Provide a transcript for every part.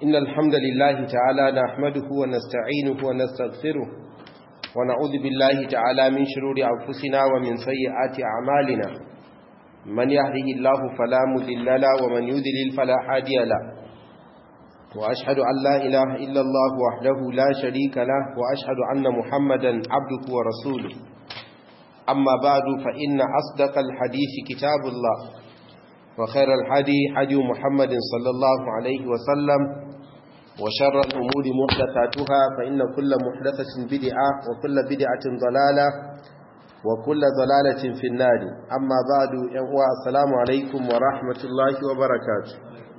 إن الحمد لله تعالى نحمده ونستعينه ونستغفره ونعوذ بالله تعالى من شرور أنفسنا ومن سيئات أعمالنا من يهده الله فلا مضل له ومن يضلل فلا هادي له وأشهد أن لا إله إلا الله وحده لا شريك له وأشهد أن محمدا عبده ورسوله أما بعد فإن أصدق الحديث كتاب الله وخير الحدي حدي محمد صلى الله عليه وسلم وشر الأمور محدثاتها فإن كل محدثة بدعة وكل بدعة ضلالة وكل ضلالة في النار أما بعد السلام عليكم ورحمة الله وبركاته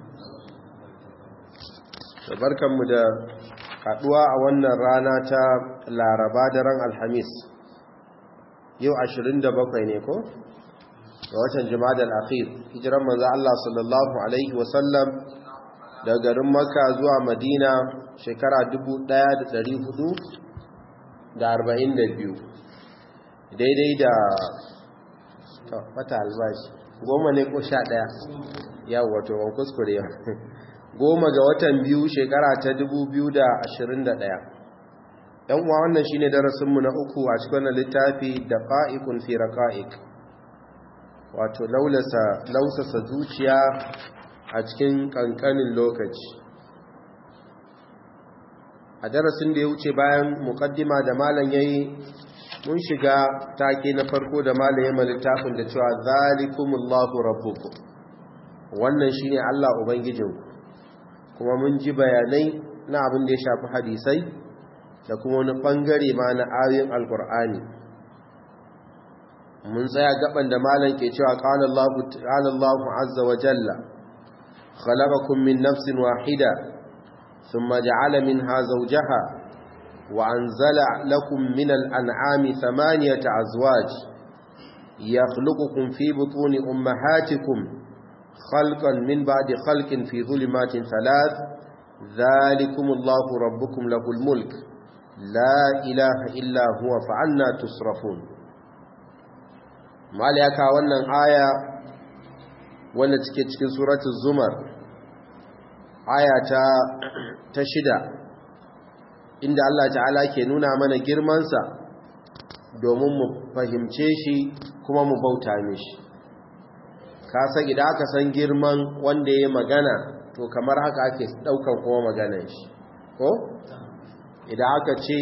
barkanmu da haduwa a wannan rana ta Laraba daren Alhamis yau 27 ne ko ga watan Jumadal Akhir hijiran manzo Allah sallallahu alaihi wasallam daga garin Makka zuwa Madina shekara 1442 daidai da wata albashi goma ne ko 11 yawa wato ban kuskure goma ga watan biyu shekara ta 2021 yan uwa wannan shine darasinmu na uku a cikin littafi daqa'iqun fi raqa'iq wato lausasa zuciya a cikin kankanin lokaci a darasin da ya wuce bayan muqaddima da malam yayi mun shiga take na farko da malam yayin littafin da cewa zalikumullahu rabbukum wannan shine Allah ubangijinku kuma mun ji bayanai na abin da ya shafi hadisai da kuma wani bangare ma na ayoyin alkur'ani mun tsaya gaban da malam ke cewa qala Allahu azza wa jalla khalaqakum min nafsin wahida thumma ja'ala minha zawjaha wa anzala lakum min al-an'ami thamaniyata azwaj yakhluqukum fi butuni ummahatikum خلقا من بعد خلق في ظلمات ثلاث ذلكم الله ربكم له الملك لا إله إلا هو فعنا تصرفون ما لك wannan aya wanda take cikin suratul zumar aya ta 6 inda Allah ta'ala ke nuna mana girman sa domin mu fahimce shi kuma mu bauta mishi kasa idan aka san girman wanda ya magana to kamar haka ake daukan kuma maganar shi ko idan aka ce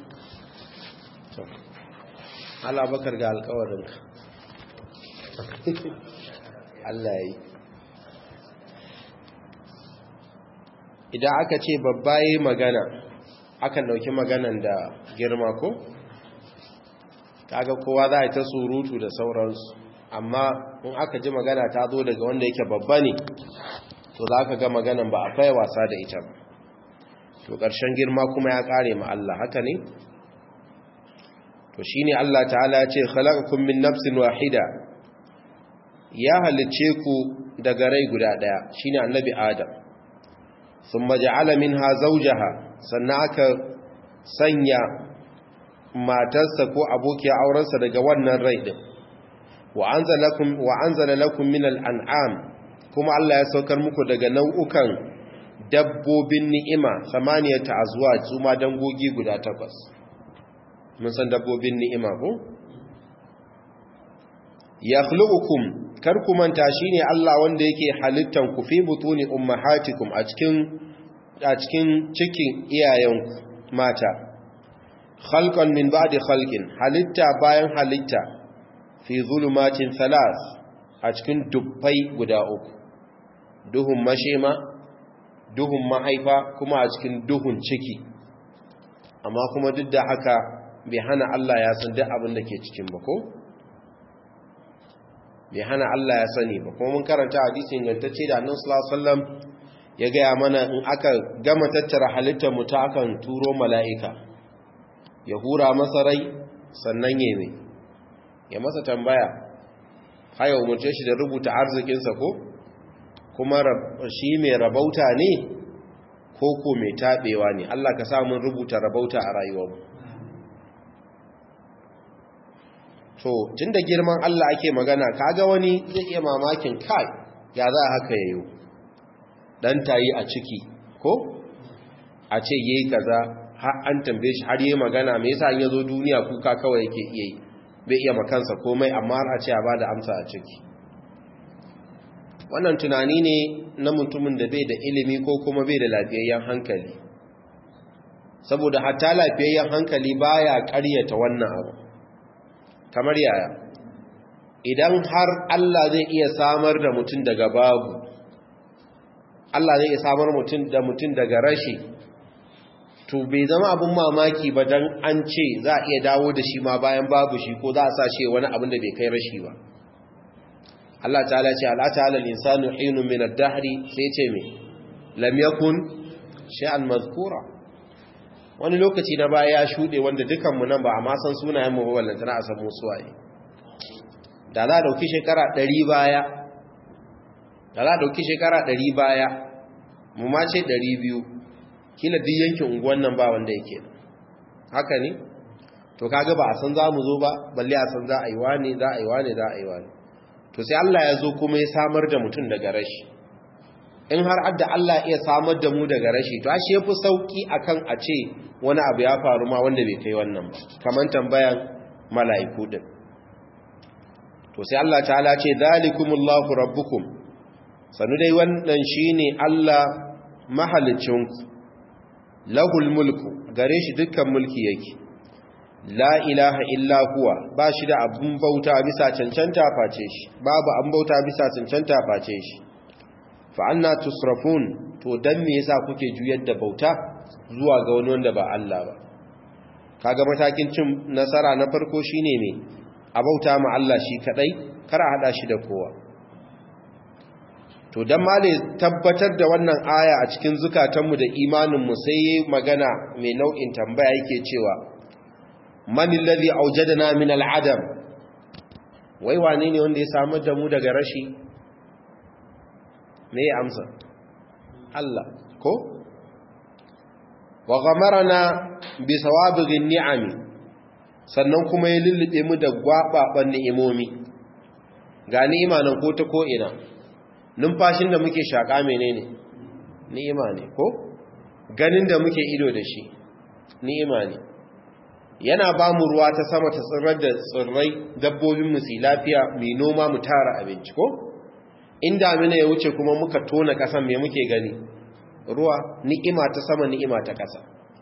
Allah bakar ga alƙawarinka Allah yi idan aka ce babba yayi magana akan dauki maganan da girma ko kaga kowa za a ta surutu da sauransu amma in aka ji magana ta zo daga wanda yake babba ne to za ka ga maganan ba a fai wasa da ita ba to ƙarshen girma kuma ya ƙare ma Allah haka ne to shi ne Allah ta'ala ya ce khalaqakum min nafsin wahida ya halicce ku daga rai guda ɗaya shine annabi Adam thumma ja'ala minha zawjaha sannan aka sanya matarsa ko abokiyar aurensa daga wannan rai din wa anzala lakum min al'an'am kuma Allah ya saukar muku daga nau'ukan dabbobin ni'ima samaniyata azwaj su ma dangogi guda 8 mun san dabbobin ni'ima ko yakhluqukum kar ku manta shine Allah wanda yake halittan ku fi butuni ummahatikum a cikin cikin iyayenku mata khalqan min ba'di khalqin halitta bayan halitta fi zulumatin thalas a cikin dubbai guda uku duhun mashema duhun mahaifa kuma a cikin duhun ciki amma kuma duk da haka bai hana Allah ya san duk abin da ke cikin ba ko bai hana Allah ya sani ba kuma mun karanta hadisi ingantacce da Annabi sallallahu alaihi wasallam ya gaya mana in aka gama tattara halittar mu ta akan turo mala'ika ya hura masa rai sannan ya masa tambaya haya umarce shi da rubuta arzikinsa ko kuma shi mai rabauta ne ko ko mai taɓewa ne Allah ka sa mun rubuta rabauta a rayuwarmu to tunda girman Allah ake magana kaga wani zai iya mamakin kai ya za haka yayo dan tayi a ciki ko a ce yayi kaza har an tambaye shi har yayi magana me yasa in yazo duniya kuka kawai yake iya yi bai iya makansa komai amma har a ce a bada amsa a ciki wannan tunani ne na mutumin da bai da ilimi ko kuma bai da lafiyayyen hankali saboda hatta lafiyayyen hankali baya ƙaryata wannan abu kamar yaya idan har Allah zai iya samar da mutum daga babu Allah zai iya samar da mutum daga rashi to bai zama abin mamaki ba dan an ce za a iya dawo da shi ma bayan babu shi ko za a sa shi wani abin da bai kai rashi ba Allah ta'ala ce al'ata alal insanu hinun min ad-dahri sai ce me lam yakun shay'an mazkura wani lokaci na baya ya shude wanda dukan mu nan ba amma san sunayen mu ba wallanta na asabu suwaye da za a dauki shekara 100 baya mu ma ce 200 kila duk yankin unguwan nan ba wanda yake haka ne to kaga ba a san za mu zo ba balle a san za a yi wani to sai Allah ya zo kuma ya samar da mutum daga rashi in har adda Allah iya samar da mu daga rashi to ashe yafi sauki akan a ce wani abu ya faru ma wanda bai kai wannan ba kaman tambayan mala'iku din to sai Allah ta'ala ce zalikumullahu rabbukum sanu dai wannan shine Allah mahalicinku lahul mulku gare shi dukkan mulki yake la ilaha illa huwa ba shi da abun bauta bisa cancanta face shi babu an bauta bisa cancanta face shi fa anna tusrafun to dan me yasa kuke juyar da bauta zuwa ga wani wanda ba Allah ba kaga matakin cin nasara na farko shine me a bauta ma Allah shi kadai kar a hada shi da kowa to dan male tabbatar da wannan aya a cikin zukatanmu da imaninmu sai yayi magana mai nau'in tambaya yake cewa man alladhi awjadana min al'adam wai wane ne wanda ya samar da mu daga rashi me ya amsa Allah ko wa ghamarana bi sawabighin ni'ami sannan kuma ya lullube mu da gwababan ni'imomi ga ni'ima nan ko ta ko ina numfashin da muke shaka menene ni'ima ne ko ganin da muke ido da shi ni'ima ne yana ba mu ruwa ta sama ta tsirrar da tsirrai dabbobin mu su lafiya mu noma mu tara abinci ko inda mina ya wuce kuma muka tona kasan me muke gani ruwa ni'ima ta sama ni'ima ta kasa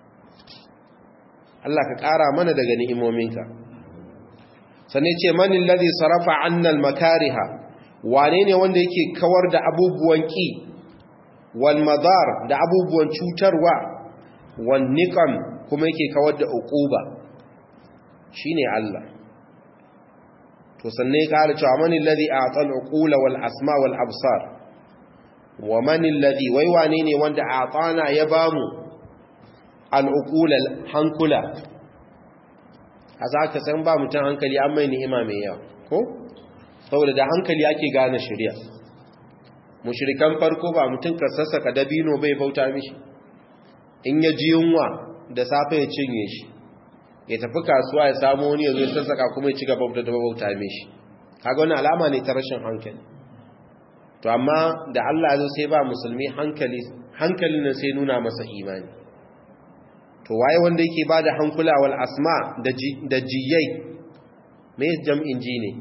Allah ka ƙara mana daga ni'imominka sannan ce manil ladhi sarafa 'anna al-makariha wane ne wanda yake kawar da abubuwan ki wal madar da abubuwan cutarwa wan niqam kuma yake kawar da uquba shine Allah to sanne ka ƙara cewa manil ladhi a'ta al-uqula wal asma wal absar wa manil ladhi wai wane ne wanda a'tana ya bamu al-uqula hankula azaka san ba mutan hankali an mai ni'ima mai yawa ko saboda da hankali ake gane shari'a mushrikan farko ba mutun ka sassaka dabino bai bauta mishi in ya ji yunwa da safe ya cinye shi ya tafi kasuwa ya samu wani ya zo ya sassaka kuma ya ci gaba da bauta mishi kaga wannan alama ne ta rashin hankali to amma da Allah zo sai ba musulmi hankalin nan sai nuna masa imani to waye wanda yake bada hankula wal asma da jiyai me jam'in ji ne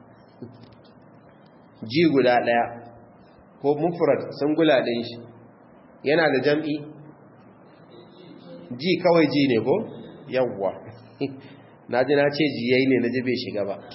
ji guda daya ko mufrad singula din shi yana da jam'i ji kawai ji ne ko yawwa naji na ce jiyai ne naji bai shiga ba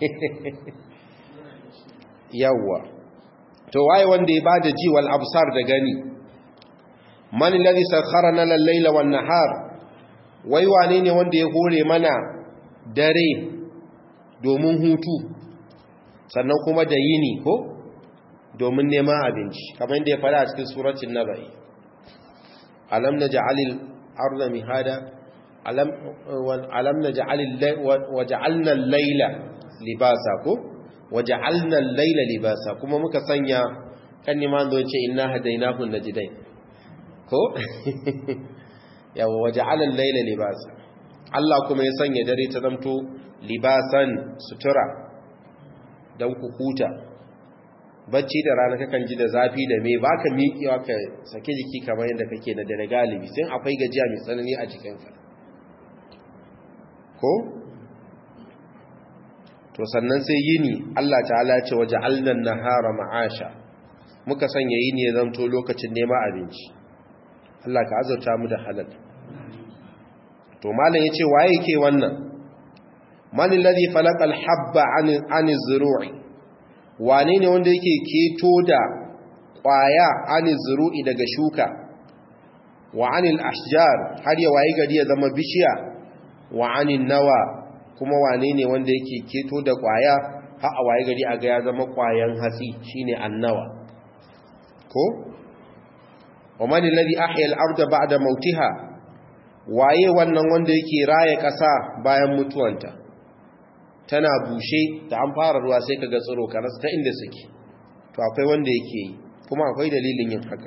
yawwa to waye wanda ya bada ji wal absar da gani man alladhi sakharana al-layla wan nahar wai wane ne wanda ya hore mana dare domin hutu sannan kuma da yini ko domin neman abinci kamar yadda ya fara a cikin suratul nabai alam naj'alil arda mihada alam naj'alil waja'alna al-layla libasa ko waja'alna al-layla libasa kuma muka sanya kan niman don ce inna hadaynahu najdain ko yawa waja'alna al-layla libasa Allah kuma ya sanya dare ta zamto libasan sutura dan ku huta bacci da rana kakan ji da zafi da me baka miƙewa ka sake jiki kamar yadda kake da dare galibi sai akwai gajiya mai tsanani a jikinka ko to sannan sai yini Allah ta'ala ce waja'alna an-nahara ma'asha muka sanya yini ya zanto lokacin neman abinci Allah ka azurta mu da halal to malam yace waye yake wannan man alladhi khalaqa al-habba 'an az-zuru'i wane ne wanda yake keto da kwaya 'an az-zuru'i daga shuka wa 'an al-ashjar har ya waye gari ya zama bishiya wa 'an nawa kuma wane ne wanda yake keto da kwaya har a waye gari aga ya zama kwayan hatsi shine annawa ko wa man alladhi ahya al-ardha ba'da mautiha waye wannan wanda yake raye kasa bayan mutuwanta tana bushe da an fara ruwa sai kaga tsiro karas ta inda suke to akwai wanda yake yi kuma akwai dalilin yin haka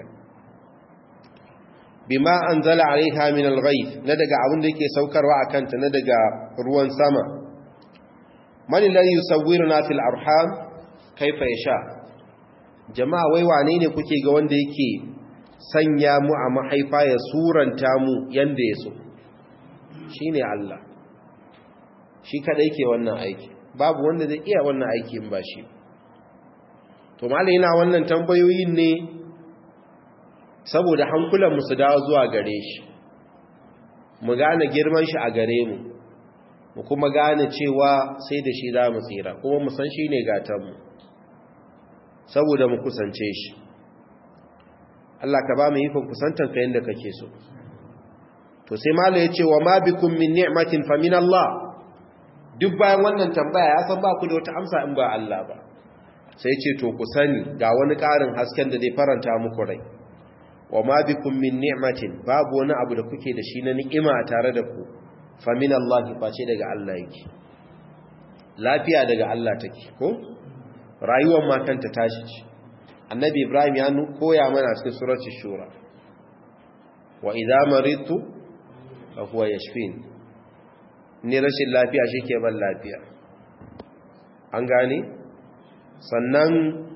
bima anzala alaiha min al-ghayth na daga abin da yake saukarwa akan ta na daga ruwan sama man alladhi yusawwiruna fil arham kaifa yasha jama'a wai wane ne kuke ga wanda yake sanya mu a mahaifa ya suranta mu yanda yaso shine Allah shi kadai ke wannan aiki babu wanda zai iya wannan aikin ba shi to malai yana wannan tambayoyin ne saboda hankulanmu su dawo zuwa gare shi mu gane girman shi a gare mu mu kuma gane cewa sai da shi za mu tsira kuma mu san shi ne gatanmu saboda mu kusance shi Allah ka ba mu yi kusantar ka yadda kake so to sai malam ya ce wa ma bikum min ni'matin fa min Allah duk bayan wannan tambaya ya san ba ku da wata amsa in ba Allah ba sai ce to ku sani ga wani ƙarin hasken da zai faranta muku rai wa ma bikum min ni'matin babu wani abu da kuke da shi na ni'ima tare da ku fa min Allah face daga Allah yake lafiya daga Allah take ko rayuwar ma kanta tashi ce annabi Ibrahim ya koya mana cikin suratul shura wa idza maridtu fa huwa yashfin ni rashin lafiya shike ban lafiya an gane sannan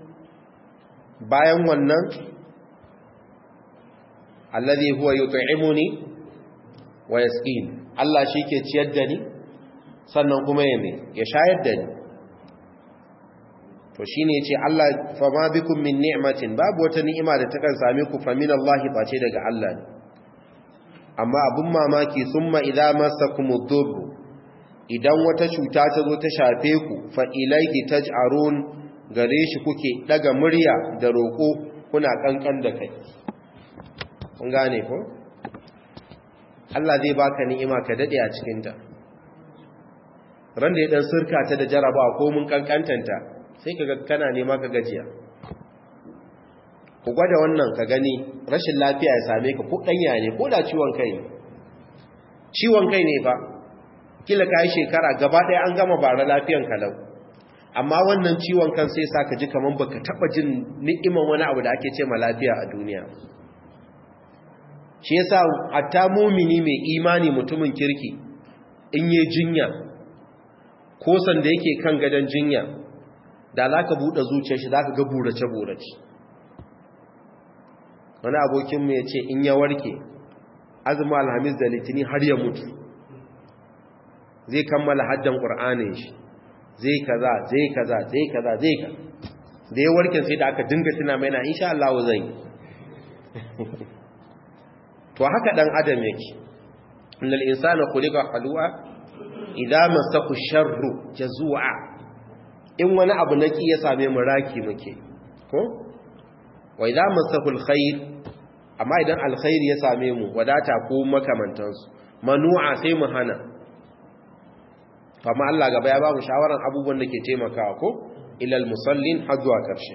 bayan wannan alladhi huwa yut'imuni wa yasqin Allah shike ciyar da ni sannan kuma ya shayar da ni to shine yace Allah fa ma bikum min ni'matin babu wata ni'ima da ta kan same ku fa min Allah face daga Allah ne amma abun mamaki summa idza masakumud durr idan wata cuta ta zo ta shafe ku fa ilayhi taj'arun gare shi kuke daga murya da roko kuna kankan da kai kun gane ko Allah zai baka ni'ima ka dade a cikin ta ran da ya dan surka ta da jaraba ko mun kankantanta sai kaga kana nema ka gajiya ku gwada wannan ka gani rashin lafiya ya same ka ko danya ne ko da ciwon kai ne fa kila kai shekara gaba daya an gama bara lafiyan kalau amma wannan ciwon kan sai saka ji kaman baka taba jin ni'iman wani abu da ake ce ma lafiya a duniya shi yasa hatta mumini mai imani mutumin kirki in yi jinya ko san da yake kan gadon jinya da zaka bude zuciyar shi zaka ga burace wani abokin mu yace in ya warke azumi alhamis da litini har ya mutu zai kammala haddan qur'anin shi zai kaza da ya warke sai da aka dinga tuna mai na insha Allah zai to haka dan adam yake innal insana khuliqa halu'a idza masahu sharru jazua in wani abu naki ya same mu raki muke ko wa idza masahu alkhair amma idan alkhair ya same mu wadata ko makamantansu manu'a sai mu hana amma Allah gaba ya ba mu shawaran abubuwan da ke taimakawa ko ilal musallin har zuwa karshe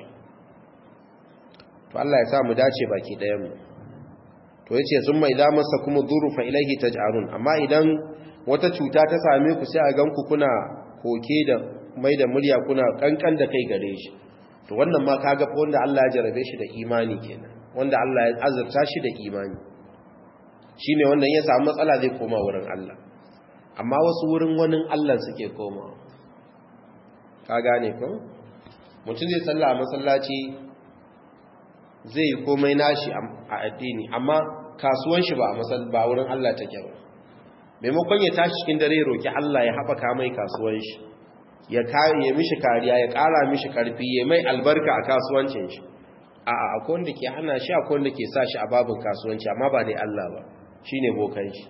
to Allah ya sa mu dace baki dayan mu to yace summa idza masakum dhurru fa ilayhi taj'arun amma idan wata cuta ta same ku sai a ganku kuna koke da mai da murya kuna kankan da kai gare shi to wannan ma kaga fa wanda Allah ya jarabe shi da imani kenan wanda Allah ya azurta shi da imani shine wanda ya samu matsala zai koma wurin Allah amma wasu wurin wani Allah suke koma ka gane ko mutum zai salla a masallaci zai yi komai nashi a addini amma kasuwan shi ba wurin Allah take ba maimakon ya tashi cikin dare roki Allah ya haɓaka mai kasuwan shi ya mishi kariya ya ƙara mishi ƙarfi ya mai albarka a kasuwancin shi akwai wanda ke hana shi akwai wanda ke sa shi a babin kasuwanci amma ba dai Allah ba shine bokan shi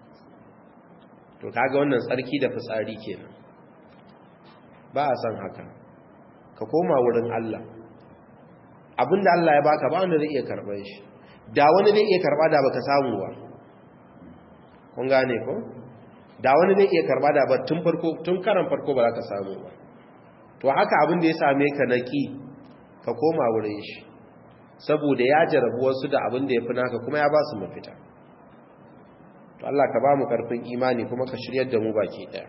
to kaga wannan tsarki da fitsari kenan ba a san haka ka koma wurin Allah abinda Allah ya baka ba wanda zai iya karɓar shi da wani zai iya karɓa da baka samu ba kun gane ko da wani zai iya karɓa da ba tun karan farko ba za ka samu ba to haka abinda ya same ka naki ka koma wurin shi saboda ya jarabu wasu da abinda ya fi naka kuma ya ba su mafita to Allah ka ba mu karfin imani kuma ka shiryar da mu baki daya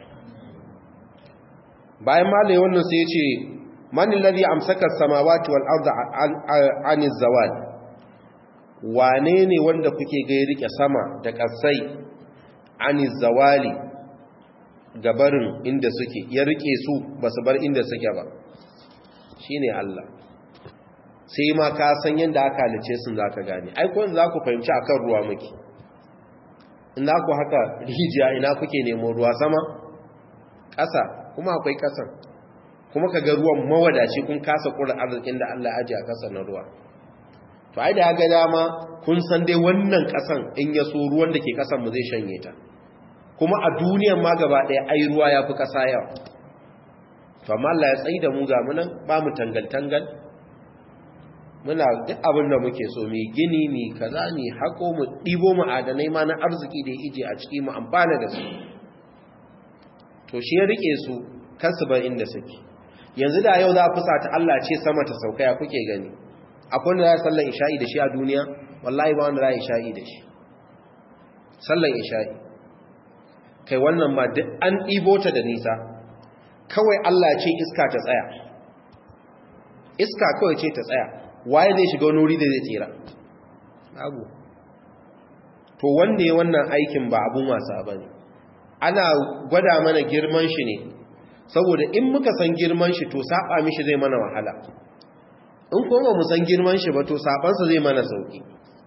bayan malai wannan sai ya ce man alladhi amsaka as-samawati wal arda an az-zawal wane ne wanda kuke ga ya rike sama da kasai an az-zawali gabarin inda suke ya rike su basu bar inda suke ba shine Allah sai ma ka san yanda aka halice sun zaka gane ai ko za ku fahimci akan ruwa muke ina ku haka rijiya ina kuke nemo ruwa sama ƙasa kuma akwai ƙasan kuma kaga ruwan mawadaci kun kasa kura arzikin da Allah ya aje a ƙasa na ruwa to ai da ga dama kun san dai wannan ƙasan in ya so ruwan da ke ƙasan mu zai shanye ta kuma a duniyar ma gaba ɗaya ai ruwa ya fi ƙasa yawa to amma Allah ya tsayi da mu ga munan ba mu tangal-tangal muna duk abin da muke so mai gini mai kaza ne hako mu ɗibo mu adanai ma na arziki da ya ije a ciki mu amfana da su to shi ya rike su kansu bar inda suke yanzu da yau za a fusa ta Allah ce sama ta sauka ya kuke gani akwai wanda za a sallan isha'i da shi a duniya wallahi ba wanda za a isha'i da shi sallan isha'i kai wannan ma duk an ɗibo ta da nisa kawai Allah ce iska ta tsaya iska kawai ce ta tsaya waye zai shiga wani wuri da zai tsira abu to wanne wannan aikin ba abun wasa ba ne ana gwada mana girman shi ne saboda in muka san girman shi to saba mishi zai mana wahala in kuma mu san girman shi ba to sabansa zai mana sauki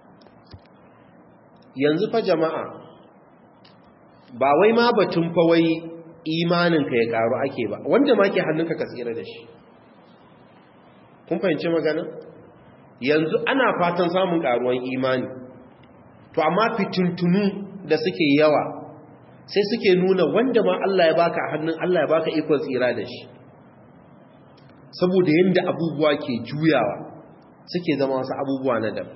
yanzu fa jama'a ba wai ma batun fa wai imaninka ya karu ake ba wanda ma ke hannunka ka tsira da shi kun fahimci magana yanzu ana fatan samun karuwan imani to amma fitintunu da suke yawa sai suke nuna wanda ma Allah ya baka a hannun Allah ya baka ikon tsira da shi saboda yanda abubuwa ke juyawa suke zama wasu abubuwa na daban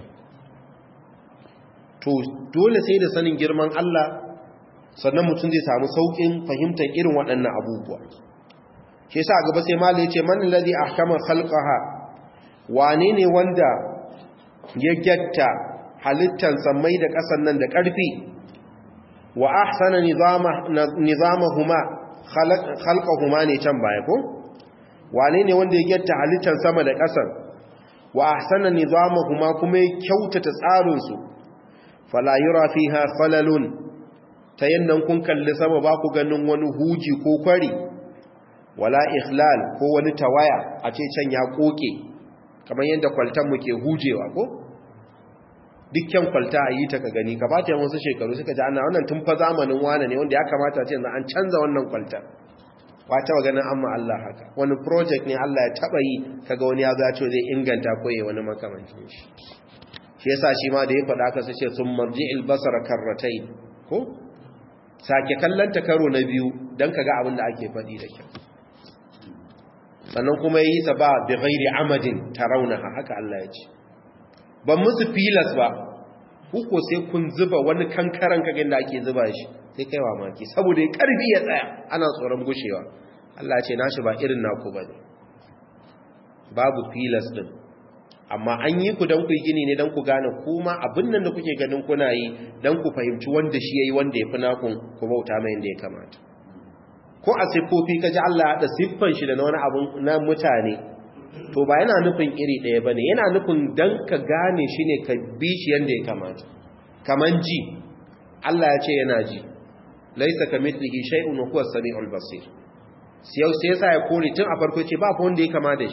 to dole sai da sanin girman Allah sannan mutum zai samu saukin fahimtar irin waɗannan abubuwa shi yasa gaba sai malai ya ce man alladhi ahkama khalqaha wane ne wanda ya gyatta halittar samai da ƙasan nan da ƙarfi wa ahsana nizamahuma khalqahuma ne can baya ko wane ne wanda ya gyatta halittar sama da ƙasan wa ahsana nizamahuma kuma ya kyautata tsarin su fala yura fiha khalalun ta yannan kun kalli sama ba ku ganin wani huji ko kwari wala ikhlal ko wani tawaya a ce can ya koke kamar yadda kwaltanmu ke hujewa ko dukkan kwalta a yi ta ka gani ka ba ta wasu shekaru suka ji ana wannan tun fa zamanin wane ne wanda ya kamata ce yanzu an canza wannan kwaltar wata wa ganin amma Allah haka wani project ne Allah ya taba yi kaga wani ya zace zai inganta ko yayi wani makamancin shi shi yasa shi ma da ya faɗa ka sace sun marji'il basara karratayn ko sake kallon ta karo na biyu dan kaga abin da ake faɗi da kyau sannan kuma yi ta ba bi ghairi amadin tarawnaha haka Allah ya ce ban musu filas ba ko sai kun zuba wani kankaran kagen da ake zuba shi sai kaiwa maki saboda ya karfi ya tsaya ana tsoron gushewa Allah ya ce nashi ba irin naku bane babu filas din amma an yi ku dan ku gini ne dan ku gane kuma abin nan da kuke ganin kuna yi dan ku fahimci wanda shi yayi wanda yafi nakun ku bauta mai yanda ya kamata ko a siffofi kaji Allah ya hada siffan shi da na wani abun na mutane to ba yana nufin iri ɗaya bane yana nufin dan ka gane shi ne ka bi shi yanda ya kamata kaman ji Allah ya ce yana ji laisa kamithlihi shay'un wa huwa as-sami'ul basir sai yasa ya kore tun a farko ce ba fa wanda ya kama da shi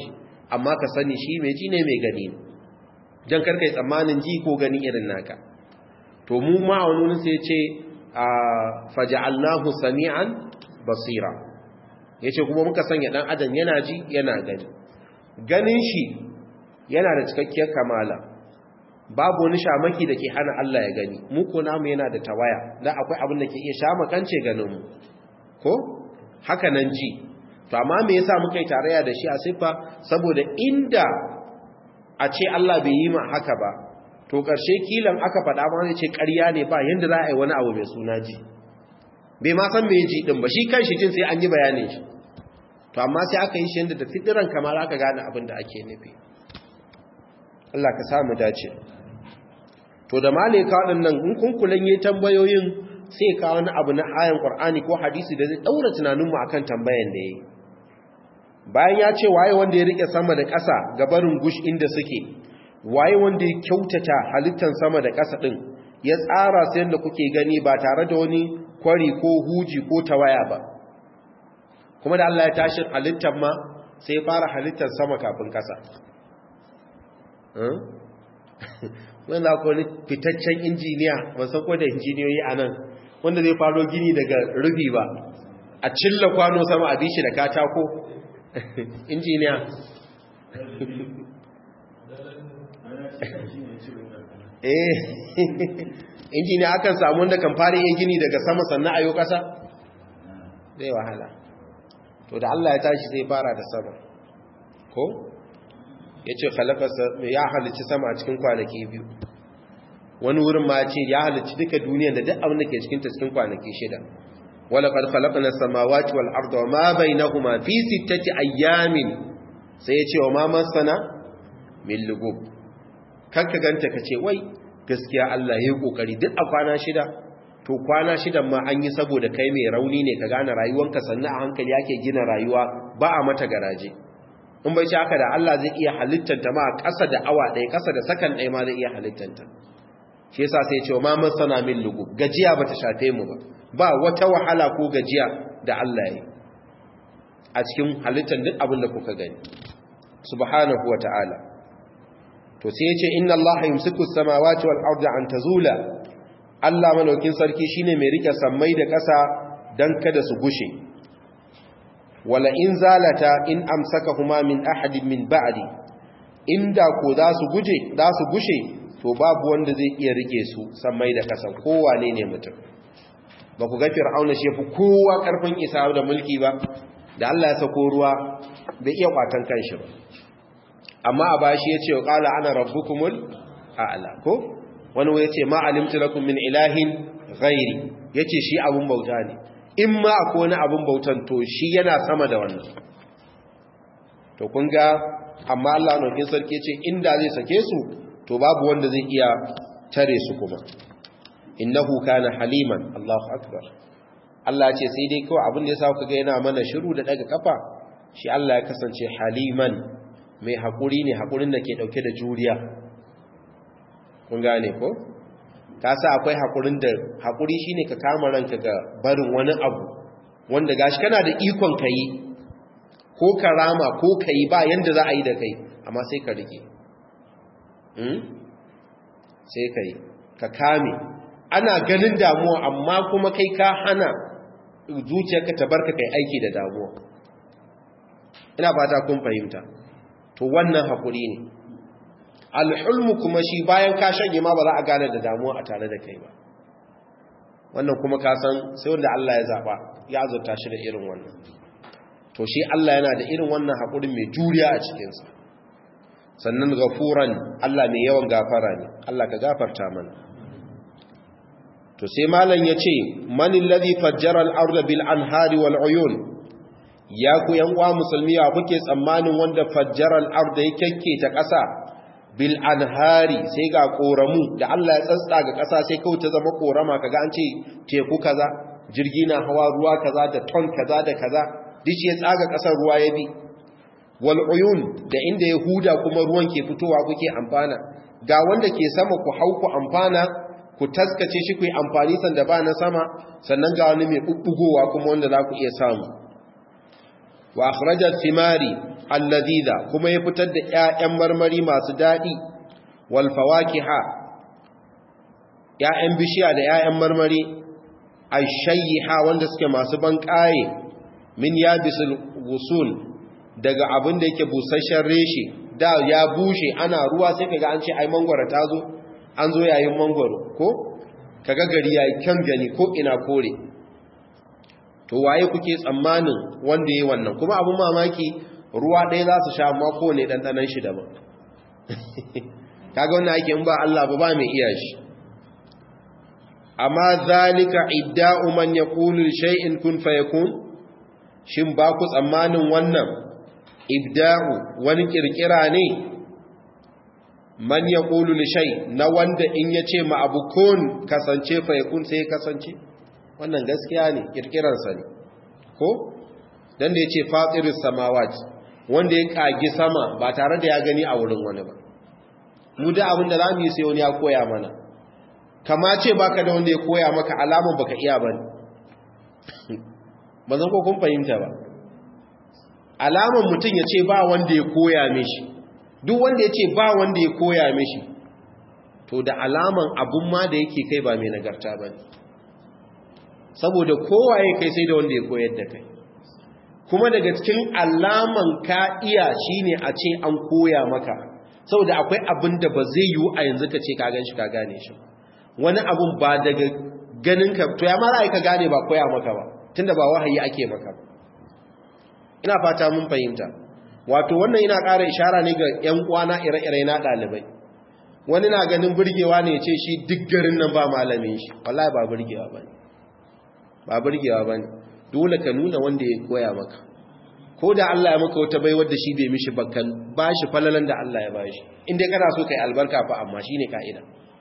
amma ka sani shi mai ji ne mai gani dan karkai tsammanin ji ko gani irin naka to mu ma'aunin sai ce faja'alnahu sami'an basira yace kuma muka sanya dan adam yana ji yana gani ganin shi yana da cikakkiyar kamala babu wani shamaki da ke hana Allah ya gani mu ko namu yana da tawaya dan akwai abin da ke iya shamakance ganin mu ko haka nan ji to amma me yasa muka yi tarayya da shi a siffa saboda inda a ce Allah bai yi ma haka ba to ƙarshe kilan aka faɗa ma zai ce ƙarya ne ba yanda za a yi wani abu mai suna ji bai ma san me ji din ba shi kanshi jin sai an yi bayanin shi to amma sai aka yi shi yanda da fitiran kamar aka gane abin da ake nufi Allah ka samu dace to da malaika waɗannan in kunkulan yi tambayoyin sai ka wani abu na ayan Qur'ani ko hadisi da zai daura tunanin mu akan tambayan da yayi bayan ya ce waye wanda ya rike sama da ƙasa ga barin gush inda suke waye wanda ya kyautata halittar sama da ƙasa ɗin ya tsara su yadda kuke gani ba tare da wani kwari ko huji ko tawaya ba kuma da Allah ya tashi halittar ma sai fara halittar sama kafin ƙasa wanda akwai wani fitaccen injiniya ban san ko da injiniyoyi a nan wanda zai faro gini daga rufi ba a cilla kwano sama a bishi da katako injiniya injiniya akan samu wanda kan fara yin gini daga sama sannan ayo kasa zai wahala to da Allah ya tashi zai fara da sama ko yace ya halicci sama a cikin kwanaki biyu wani wurin ma ce ya halicci duka duniya da duk abin da ke cikin ta cikin kwanaki 6 wala qad khalaqna as-samawati wal arda wa ma bainahuma fi 6 ayyamin sai yace wa ma masana min lugub kanka ganta kace wai gaskiya Allah yayi kokari duk a kwana 6 to kwana 6 ma an yi saboda kai mai rauni ne ka gane rayuwanka sannan a hankali yake gina rayuwa ba a mata garaje in bai ci haka da Allah zai iya halittanta ma ƙasa da awa ɗaya ƙasa da sakan ɗaya ma zai iya halittanta shi yasa sai ya ce ma masana min lugub gajiya bata shafe mu ba wata wahala ko gajiya da Allah yi a cikin halittar duk abin da kuka gani subhanahu wata'ala to sai yace inna allaha yumsiku as-samawati wal arda an tazula Allah malaukin sarki shine mai rike sammai da ƙasa dan kada su gushe wala in zalata in amsakahuma min ahadin min ba'di inda ko za su gushe to babu wanda zai iya rike su sammai da ƙasa kowane ne mutum ba ku ga fir'auna shi fi kowa karfin isa da mulki ba da Allah ya sako ruwa bai iya kwatan kanshi ba amma a bashi ya ce wa ƙala ana rabbukumul a'la ko wani ya ce ma alimtu lakum min ilahin ghairi ya ce shi abun bauta ne in ma akwai wani abun bautan to shi yana sama da wannan to kun ga amma Allah nukin sarki ce inda zai sake su to babu wanda zai iya tare su kuma innahu kana haliman Allahu akbar Allah ce sai dai kawai abin da ya sa kaga yana mana shiru da daga kafa shi Allah ya kasance haliman mai hakuri ne hakurin da ke dauke da juriya kun gane ko ka sa akwai hakurin da hakuri shine ka kama ranka ga barin wani abu wanda gashi kana da ikon kai ko karama ko kai ba yanda za a yi da kai amma sai ka rike sai kai ka kame ana ganin damuwa amma kuma kai ka hana zuciyarka ta barka kai aiki da damuwa ina fata kun fahimta to wannan hakuri ne alhulmu kuma shi bayan ka shanye ma ba za a gane da damuwa a tare da kai ba wannan kuma ka san sai wanda Allah ya zaba ya azurta shi da irin wannan to shi Allah yana da irin wannan hakurin mai juriya a cikin sa sannan gafuran Allah mai yawan gafara ne Allah ka gafarta mana to sai malam yace manil ladhi fajjara al-ardha bil anhari wal uyun ya ku yan uwa musulmi ya kuke tsammanin wanda fajjara al-ardha yake ta ƙasa bil anhari sai ga koramu da Allah ya tsatsa ga ƙasa sai kawai ta zama korama kaga an ce teku kaza jirgi na hawa ruwa kaza da ton kaza da kaza duk ya tsaga ƙasar ruwa ya bi wal uyun da inda ya huda kuma ruwan ke fitowa kuke amfana ga wanda ke sama ku hau ku amfana ku taskace shi ku yi amfani sanda ba na sama sannan ga wani mai bubbugowa kuma wanda za ku iya samu wa akhrajat thimari alladida kuma ya fitar da ƴaƴan marmari masu dadi wal fawakiha ƴaƴan bishiya da ƴaƴan marmari ashayha wanda suke masu banƙaye min yabisul wusul daga abin da yake busasshen reshe da ya bushe ana ruwa sai kaga an ce ai mangwaro ta zo an zo yayin mangwaro ko kaga gari yayi kyan gani ko ina kore to waye kuke tsammanin wanda yayi wannan kuma abun mamaki ruwa ɗaya za su sha amma ko ne dandanan shi daban kaga wannan ake in ba Allah ba mai iya shi amma zalika idda'u man yaqulu shay'in kun fayakun shin ba ku tsammanin wannan ibda'u wani kirkira ne man yaqulu li shay na wanda in yace ma abu kun kasance fa yakun sai ya kasance wannan gaskiya ne kirkiran sa ne ko dan da yace fatiris samawati wanda ya kage sama ba tare da ya gani a wurin wani ba mu da abin da zamu yi sai wani ya koya mana kama ce baka da wanda ya koya maka alaman baka iya bane bazan ko kun fahimta ba alaman mutum ya ce ba wanda ya koya mishi duk wanda ya ce ba wanda ya koya mishi to da alaman abun ma da yake kai ba mai nagarta ba ne saboda kowaye kai sai da wanda ya koyar da kai kuma daga cikin alaman ka iya shine a ce an koya maka saboda akwai abin da ba zai yiwu a yanzu ka ce ka gan shi ka gane shi wani abun ba daga ganin ka to ya mara ka gane ba koya maka ba tunda ba wahayi ake maka ba ina fata mun fahimta wato wannan ina ƙara ishara ne ga ƴan uwana ire-ire na ɗalibai wani na ganin burgewa ne ce shi duk garin nan ba malamin shi wallahi ba burgewa bane ba burgewa bane dole ka nuna wanda ya koya maka ko da Allah ya maka wata baiwar da shi bai mishi bakkan bashi falalan da Allah ya bashi in dai kana so kai albarka fa amma shine kaida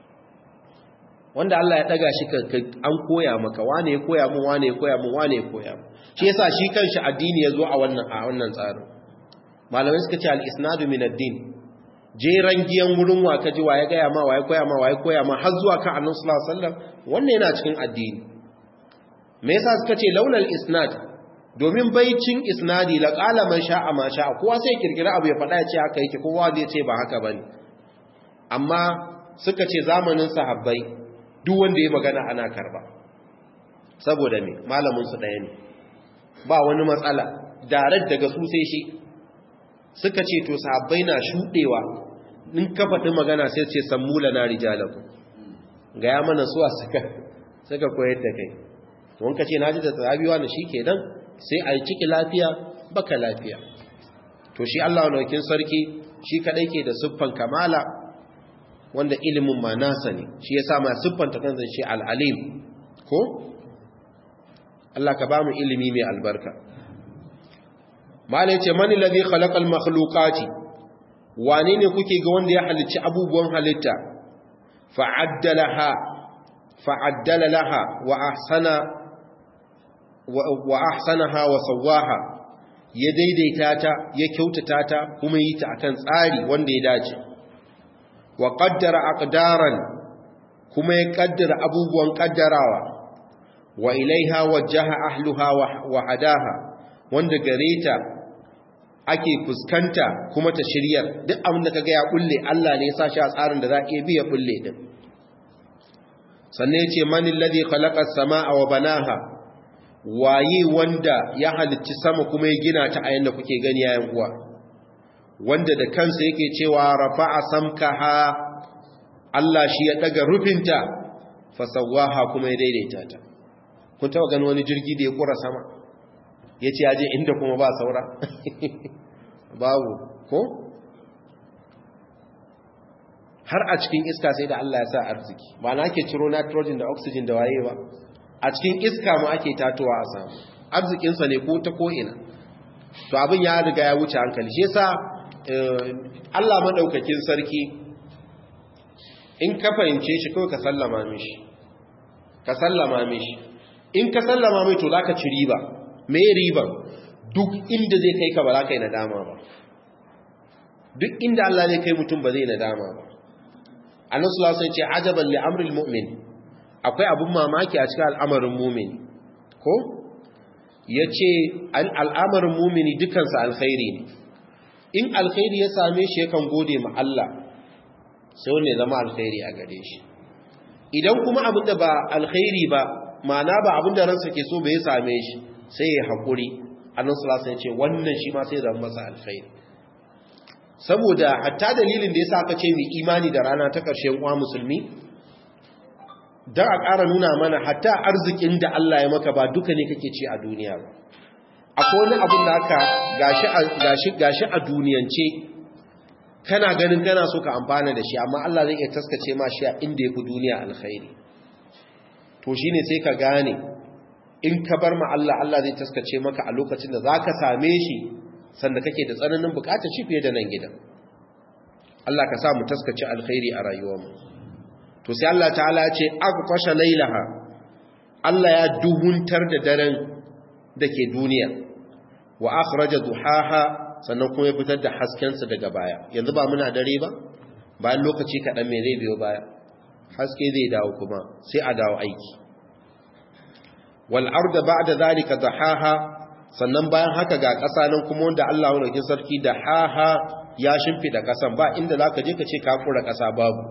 wanda Allah ya daga shi an koya maka wane ya koya mu wane ya koya mu wane ya koya mu shi yasa shi kanshi addini yazo a wannan tsarin malamai suka ce al-isnadu min ad-din jeran giyan wurin wa kaji wa ya gaya ma wa ya koya ma wa ya koya ma har zuwa kan Annabi sallallahu alaihi wasallam wannan yana cikin addini me yasa suka ce laulal isnad domin baicin isnadi la qala man sha'a ma sha'a kowa sai kirkira abu ya faɗa ya ce haka yake kowa zai ce ba haka bane amma suka ce zamanin sahabbai duk wanda ya magana ana karba saboda me malamin su ɗaya ne ba wani matsala direct daga su sai shi suka ce to sahabbai na shudewa in ka faɗi magana sai ce sammula na rijalaku ga ya mana suwa suka koyar da kai wanka ce naji da sahabiwa na shikenan sai a yi ciki lafiya baka lafiya to shi Allah naukin sarki shi kadai ke da siffan kamala wanda ilimin ma nasa ne shi yasa ma siffanta kansa shi al-alim ko Allah ka ba mu ilimi mai albarka malai ce mani ladhi khalaqal makhluqati wane ne kuke ga wanda ya halicci abubuwan halitta fa'addala laha wa ahsanaha wa sawwaha ya daidaita ta ya kyautata ta kuma yi ta akan tsari wanda ya dace wa qaddara aqdaran kuma ya kaddara abubuwan kaddarawa wa ilaiha wajjaha ahluha wa hadaha wanda gareta ake fuskanta kuma ta shiryar duk abin da kaga ya bulle Allah ne ya sa shi a tsarin da za a iya biya bulle din sannan yace manil ladhi khalaqa as-samaa wa banaha waye wanda ya halicci sama kuma ya gina ta a yanda kuke gani yayin uwa wanda da kansa yake cewa rafa'a samkaha Allah shi ya daga rufinta fasawaha kuma ya daidaita ta kun taba gani wani jirgi da ya kura sama yace aje inda kuma ba saura babu ko har a cikin iska sai da Allah ya sa arziki ba na ake ciro nitrogen da oxygen da waye ba a cikin iska mu ake tatowa a samu arzikinsa ne ko ta ko'ina to abin ya riga ya wuce hankali shi yasa Allah madaukakin sarki in ka fahimce shi kawai ka sallama mishi in ka sallama mai to zaka ci riba me riban duk inda zai kai ka ba za ka yi nadama ba duk inda Allah zai kai mutum ba zai nadama ba annabi sallallahu alaihi wasallam ce ajaban li amril mu'min akwai abun mamaki a cikin al'amarin mu'mini ko yace al'amarin mu'mini dukansa alkhairi ne in alkhairi ya same shi yakan gode ma Allah sai wanda ya zama alkhairi a gare shi idan kuma abinda ba alkhairi ba ma'ana ba abinda ransa ke so bai same shi sai ya haƙuri annabi sallallahu alaihi wasallam ya ce wannan shi ma sai zama masa alkhairi saboda hatta dalilin da yasa aka ce mu imani da rana ta ƙarshen uwa musulmi dan a ƙara nuna mana hatta arzikin da Allah ya maka ba duka ne kake ci a duniya ba akwai wani abin da aka gashi a duniyance kana ganin kana so ka amfana da shi amma Allah zai iya taskace ma shi a inda yafi duniya alkhairi to shine sai ka gane in ka bar ma Allah zai taskace maka a lokacin da zaka same shi sanda kake da tsananin bukatar shi fiye da nan gidan Allah ka sa mu taskace alkhairi a rayuwarmu to sai Allah ta'ala ya ce aqfasha lailaha Allah ya duhuntar da daren dake duniya wa akhraja duhaha sannan kuma ya fitar da haskensa daga baya yanzu ba muna dare ba bayan lokaci kaɗan me zai biyo baya haske zai dawo kuma sai a dawo aiki wal arda ba'da zalika dahaha sannan bayan haka ga ƙasa nan kuma wanda Allah ya sarki da haha ya shimfida ƙasan ba inda zaka je ka ce ka kura ƙasa babu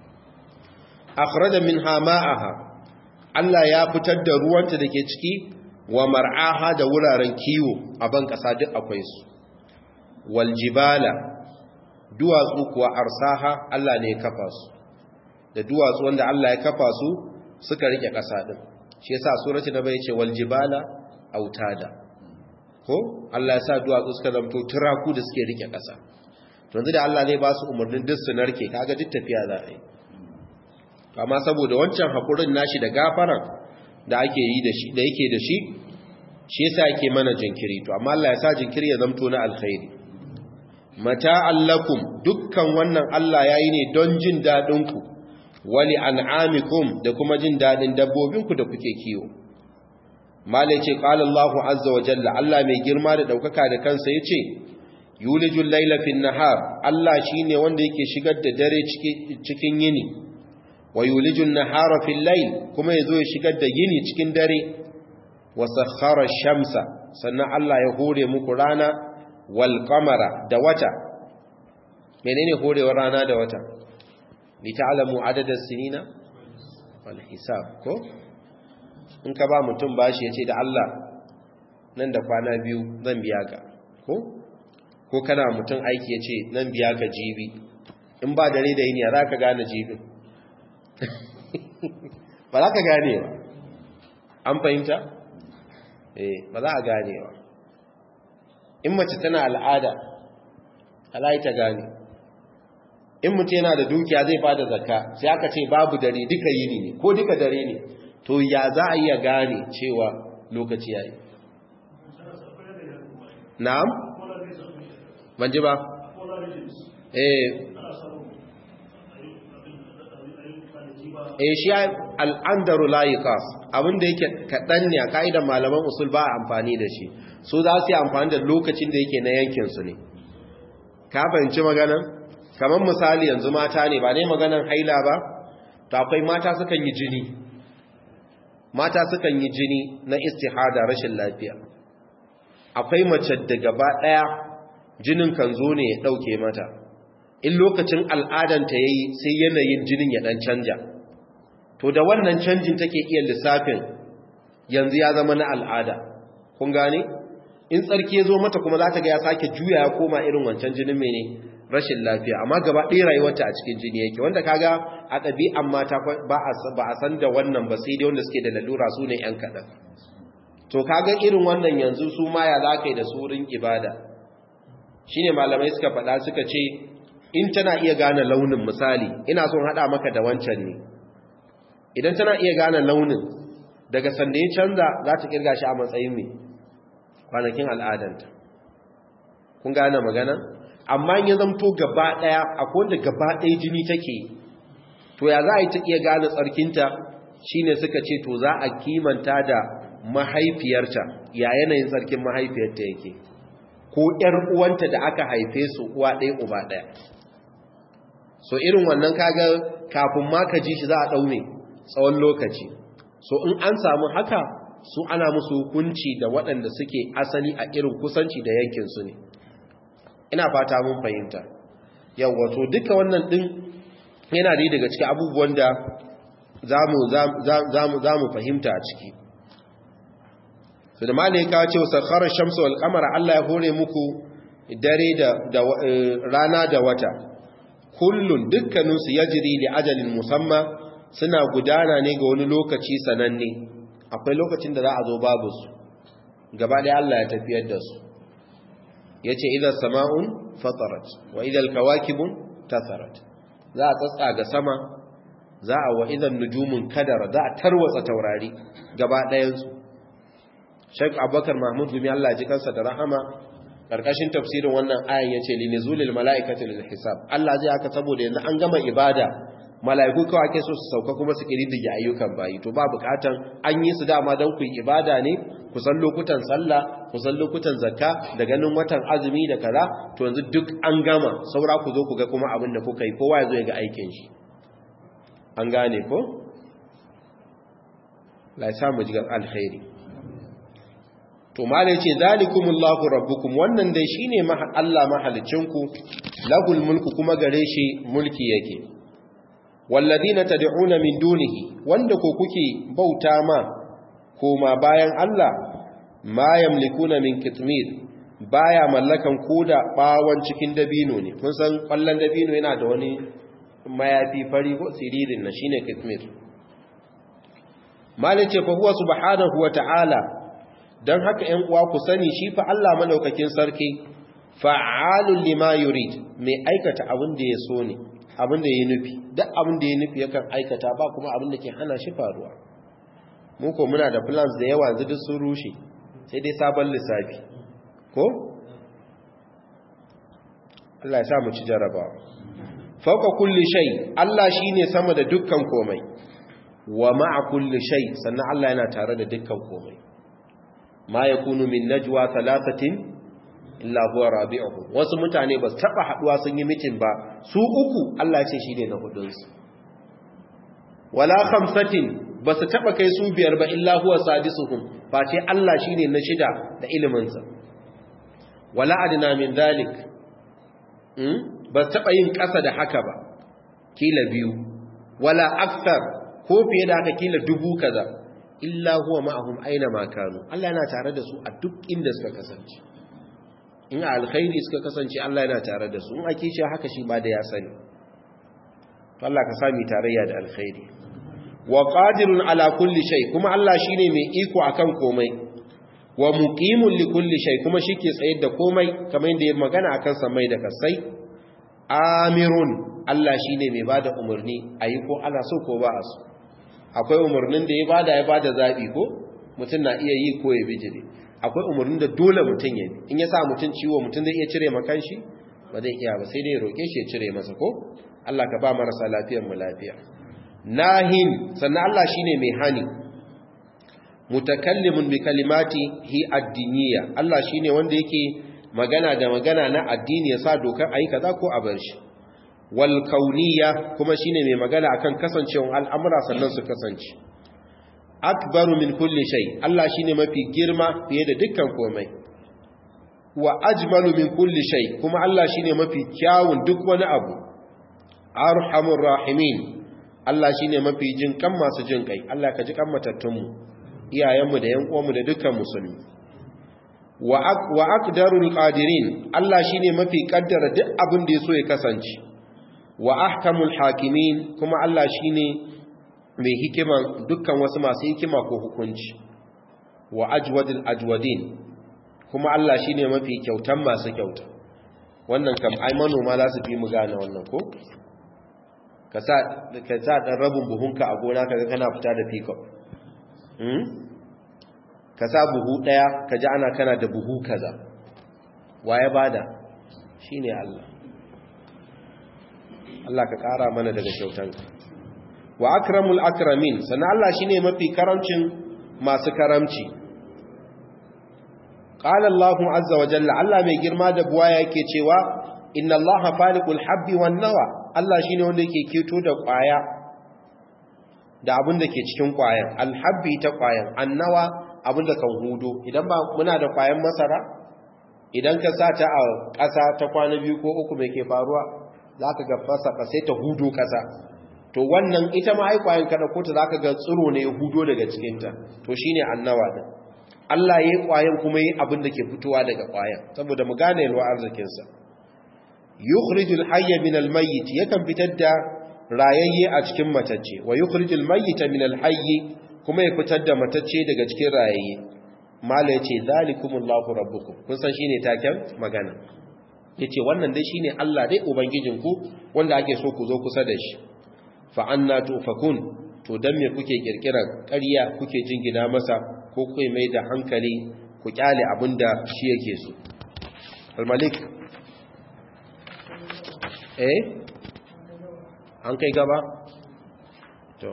akhraja minha ma'aha Allah ya fitar da ruwanta dake ciki wa mar'aha da wuraren kiwo a ban ƙasa duk akwai su wal jibala duwatsu kuwa arsaha Allah ne ya kafa su da duwatsu wanda Allah ya kafa su suka rike ƙasa din shi yasa surati na bai ce wal jibala autada ko Allah ya sa duwatsu suka zamto turaku da suke rike ƙasa to yanzu da Allah ne ba su umarnin duk su narke kaga duk tafiya za a yi amma saboda wancan hakurin nashi da gafaran da ake yi da shi da yake da shi shi yasa yake mana jinkiri to amma Allah ya sa jinkiri ya zamto na alkhairi mata'an lakum dukkan wannan Allah yayi ne don jin dadin ku wali an'amikum da kuma jin dadin dabbobin ku da kuke kiwo malai ce qala Allahu azza wa jalla Allah mai girma da daukaka da kansa yace yulijul layla fin nahar Allah shine wanda yake shigar da dare cikin yini wa yulijun nahara fil layl kuma yazo ya shigar da yini cikin dare wa sakhara shamsa sannan Allah ya hore muku rana wal qamara da wata menene horewar rana da wata li ta'lamu adada sinina wal hisab ko in ka ba mutum bashi yace da Allah nan da kwana biyu zan biya ka ko kana mutum aiki yace nan biya ka jibi in ba dare da yini za ka gane jibin ba za ka gane ba an fahimta ba za a gane ba in mace tana al'ada alayi ta gane in mutum yana da dukiya zai fada zakka sai aka ce babu dare duka yini ne ko duka dare ne to ya za a iya gane cewa lokaci ya yi na'am ban ji ba shi al'andaru layikas abinda yake kaɗan ne a ka'idan malaman usul ba a amfani da shi su za su yi amfani da lokacin da yake na yankinsu ne ka fahimci maganan kamar misali yanzu mata ne ba ne maganan haila ba to akwai mata sukan yi jini na istihada rashin lafiya akwai mace da gaba ɗaya jinin kan zo ne ya ɗauke mata in lokacin al'adanta ya yi sai yanayin jinin ya ɗan canja to da wannan canjin take iya lissafin yanzu ya zama na al'ada kun gane in tsarki ya zo mata kuma za ta ga ya sake juya ya koma irin wancan jinin mene rashin lafiya amma gaba ɗaya rayuwarta a cikin jini yake wanda kaga a ɗabi'an mata ba a san da wannan ba sai dai wanda suke da lalura su ne ‘yan kaɗan to kaga irin wannan yanzu su ma ya za ka yi da su wurin ibada shine malamai suka faɗa suka ce in tana iya gane launin misali ina son haɗa maka da wancan ne idan tana iya gane launin daga sanda ya canza za ta kirga shi a matsayin mai kwanakin al'adanta kun gane magana amma in ya zamto gaba ɗaya akwai wanda gaba ɗaya jini take to ya za a yi ta iya gane tsarkinta shine suka ce to za a kimanta da mahaifiyarta ya yanayin tsarkin mahaifiyarta yake ko ‘yar uwanta da aka haife su uwa ɗaya uba ɗaya so irin wannan kaga kafin ma ka ji shi za a ɗaune tsawon lokaci so in an samu haka su ana musu hukunci da waɗanda suke asali a irin kusanci da yankinsu ne ina fata mun fahimta. Yawwa to duka wannan din yana da daga cikin abubuwan da zamu fahimta a ciki. So da malaika ce sakhara shamsu wal qamara, Allah ya hore muku dare da rana da wata, kullun dukkaninsu yajri li ajalin musamma, suna gudana ne ga wani lokaci sananne. Akwai lokacin da za a zo babu su gaba ɗaya, Allah ya tafiyar da su. Yace idan sama'un fatarat wa idan kawakibun tatharat, za a tsatsa ga sama, za a wa idan nujumun kadara, za a tarwatsa taurari gaba ɗayansu. Sheikh Abubakar Mahmud Gumi Allah ya ji kansa da rahama, karkashin tafsirin wannan ayan yace linuzulil malaikati lil hisab, Allah zai haka saboda yanzu an gama ibada, malaiku kawai ake so su sauka kuma su kididdige ayyukan bayi. To ba bukatan an yi su dama don ku yi ibada ne, ku san lokutan sallah, ku san lokutan zakka, da ganin watan azumi da kaza. To yanzu duk an gama, saura ku zo ku ga kuma abin da kuka yi, kowa ya zo ya ga aikin shi. An gane ko? La ya samu jigar alkhairi. To malai ce zalikumullahu rabbukum, wannan dai shine Allah mahalicinku, lahul mulku, kuma gare shi mulki yake. Walladina tad'una min dunihi, wanda ko kuke bauta ma koma bayan Allah, ma yamlikuna min kitmir, baya mallakan koda bawon cikin dabino ne. Kun san kwallon dabino yana da wani mayafi fari ko siririn na, shine kitmir. Malai ce fa huwa subhanahu wa ta'ala, don haka ‘yan uwa ku sani shi fa Allah malaukakin sarki fa'alun lima yurid, mai aikata abin da ya so ne, abin da ya nufi, duk abin da ya nufi yakan aikata, ba kuma abin da ke hana shi faruwa. Mu ko muna da plans da yawa yanzu duk sun rushe, sai dai sabon lissafi ko? Allah ya sa mu ci jarabawa. Fauka kulli shay, Allah shine sama da dukkan komai, wa ma'a kulli shay, sannan Allah yana tare da dukkan komai. Ma yakunu min najwa thalathatin illa huwa rabi'uhum, wasu mutane ba su taba haduwa sun yi meeting ba su uku, Allah ya ce shine na hudun su. Wala khamsatin, ba su taba kai su biyar ba illa huwa sadisuhum, ba ce Allah shine na shida da ilimin sa. Wala adna min dhalik, ba su taba yin kasa da haka ba, kila biyu, wala akthar, ko fiye da haka, kila dubu kaza, illa huwa ma'ahum aina ma kanu, Allah yana tare da su a duk inda suka kasance. In a alkhairi suka kasance, Allah yana tare da su, in ake shi haka shi ba da ya sani. To Allah ka sami tarayya da alkhairi. Wa qadirun ala kulli shay, kuma Allah shine mai iko akan komai. Wa muqimun li kulli shay, kuma shike tsayar da komai, kamar yadda ya magana akan samai da kasai. Amirun, Allah shine mai bada umarni, ayi ko ana so ko ba a so. Akwai umarnin da ya bada zabi ko mutum na iya yi ko ya bijire. Akwai umarnin da dole mutum ya bi. In ya sa mutum ciwo, mutum zai iya cire makan shi? Ba zai iya ba, sai dai ya roke shi ya cire masa ko? Allah ka ba marasa lafiyar mu lafiya. Nahin, sannan Allah shine mai hani. Mutakallimun bi kalimati hi addiniya, Allah shine wanda yake magana da magana na addini, ya sa dokar ayi kaza ko a bar shi. Wal kauniya, kuma shine mai magana akan kasancewar al'amura sannan su kasance. Akbaru min kulli shay, Allah shine mafi girma fiye da dukkan komai. Wa ajmalu min kulli shay, kuma Allah shine mafi kyawun duk wani abu. Arhamur rahimin, Allah shine mafi jin kan masu jin kai. Allah ka ji kan matattun mu, iyayenmu da yan uwanmu da dukkan musulmi. Wa aqdarul qadirin, Allah shine mafi kaddara duk abin da yaso ya kasance. Wa ahkamul hakimin, kuma Allah shine mai hikima dukkan wasu masu hikima ko hukunci. Wa ajwadul ajwadin, kuma Allah shine mafi kyautan masu kyauta. Wannan kam ai manoma za su fi mu gane wannan ko? Ka sa dan rabin buhunka a gona kaga kana fita da pickup. Ka sa buhu daya kaji ana kana da buhu kaza. Waye bada? Shine Allah. Allah ka ƙara mana daga kyautanka. Wa akramul akramin, sannan Allah shine mafi karamcin masu karamci. Qala Allahu azza wa jalla, Allah mai girma da buwaya yake cewa inna Allaha faliqul habbi wan nawa, Allah shine wanda yake keto da ƙwaya da abin da ke cikin ƙwayan. Alhabbi ta ƙwayan, annawa abin da kan hudo. Idan ba muna da ƙwayan masara, idan ka sa ta a ƙasa ta kwana 2 ko 3 mai ke faruwa za ka ga fasa sai ta hudo ƙasa to wannan ita ma ai kwayan ka dauko ta za ka ga tsiro ne ya hudo daga cikinta to shine annawa din Allah ya yi kwayan kuma yi abin da ke fitowa daga kwayan saboda mu gane yalwa arzikinsa yukhrijul hayya min al-mayyit yakan fitar da rayayye a cikin matacce wa yukhrijul mayyita min al-hayy kuma ya fitar da matacce daga cikin rayayye mala yace zalikumullahu rabbukum kun san shine taken magana yace wannan dai shine Allah dai ubangijinku wanda ake so ku zo kusa da shi fa anna tufakun to dan me kuke kirkiran ƙarya kuke jingina masa ko kuke mai da hankali ku kyale abinda shi yake so al-malik an kai gaba to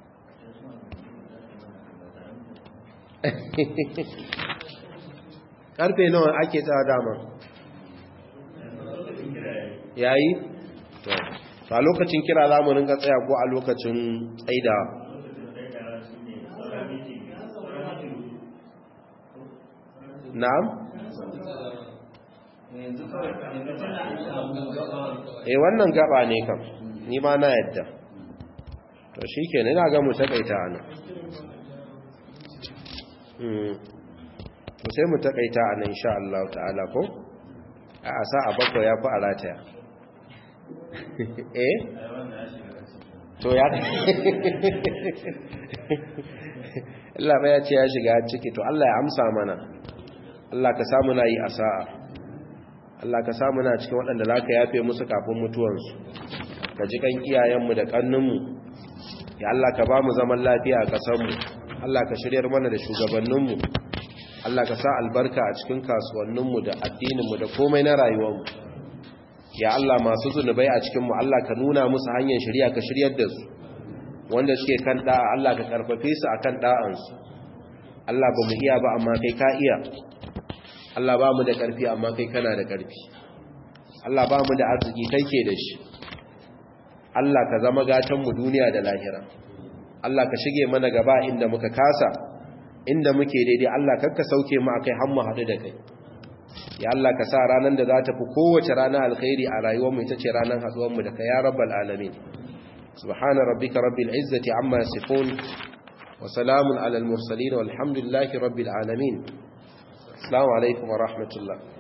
karfe nawa ake tsaya dama yayi to a lokacin kira za mu rinka tsaya ko a lokacin tsaida na'am wannan gaba ne kam ni ma na yadda to shikenan ina ga mu takaita anan to sai mu takaita anan insha Allah ta'ala ko a asa a bako ya fi arataya to ya Allah ba ya ce ya shiga ciki to Allah ya amsa mana Allah ka samu na yi asa'a Allah ka samu na cikin waɗanda za ka yafe musu kafin mutuwansu ka ji kan iyayenmu da ƙanninmu ya Allah ka ba mu zaman lafiya a ƙasarmu Allah ka shiryar mana da shugabanninmu Allah ka sa albarka a cikin kasuwanninmu da addininmu da komai na rayuwarmu ya Allah masu zunubai a cikinmu Allah ka nuna musu hanyar shirya ka shiryar da su wanda suke kan da'a Allah ka karfafe su akan da'ansu Allah ba mu iya ba amma kai ka iya Allah ba mu da ƙarfi amma kai kana da ƙarfi Allah ba mu da arziki kai ke da shi Allah ka zama gatanmu duniya da lahira Allah ka shige mana gaba inda muka kasa inda muke daidai Allah kakka sauke mu akai har mu haɗu da kai ya Allah ka sa ranar da za ta fi kowace rana alkhairi a rayuwarmu ita ce ranar haɗuwarmu da ka ya rabbal alamin subhana rabbika rabbil izzati amma yasifun wa salamun alal mursalin walhamdulillahi rabbil alamin assalamu alaikum wa rahmatullah